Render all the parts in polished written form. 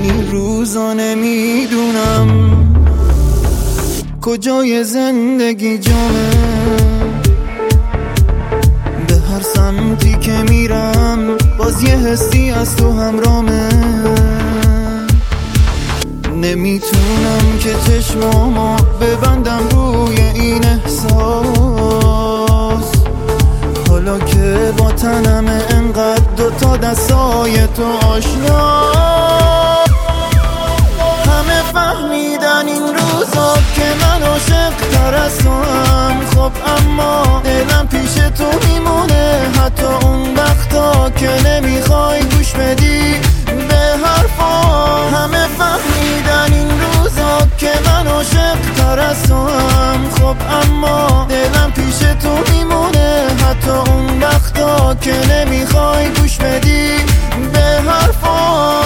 این روزا نمیدونم کجای زندگی جامه، به هر سمتی که میرم باز یه حسی از تو همرامه. نمیتونم که چشمامو ببندم روی این احساس، حالا که با تنم انقدر دوتا دستای تو آشنا. همه فهمیدن این روزا که من عاشق تر از تو هم، خب اما دلم پیش تو میمونه حتی اون وقتا که نمیخوای گوش بدی به حرفا. همه فهمیدن این روزا که من عاشق تر از تو هم، خب اما دلم پیش تو میمونه حتی اون وقتا که نمیخوای گوش بدی به حرفا.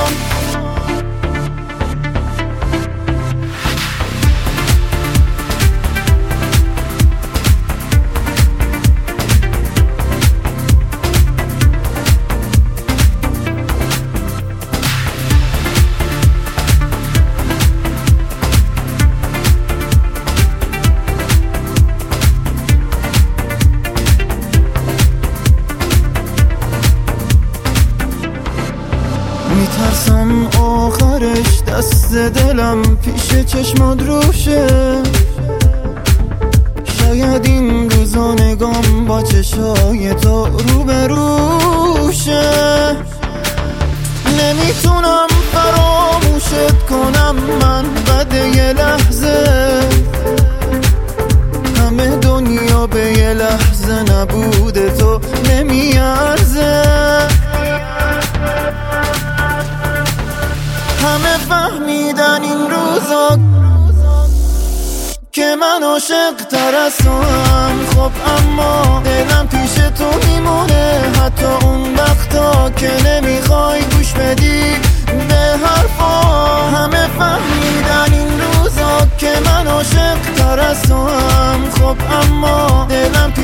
میترسم آخرش دست دلم پیش چشمات روشه، شاید این روزا نگام با چشای تو روبروشه. نمیتونم فراموشت کنم من بعد یه لحظه، همه دنیا به یه لحظه نبوده تو نمیارزه. همه فهمیدن این روزا که من عاشق تر از تو هم، خب اما دلم پیش تو میمونه حتی اون وقتا که نمیخوای گوش بدی به حرفا. همه فهمیدن این روزا که من عاشق تر از تو هم، خب اما دلم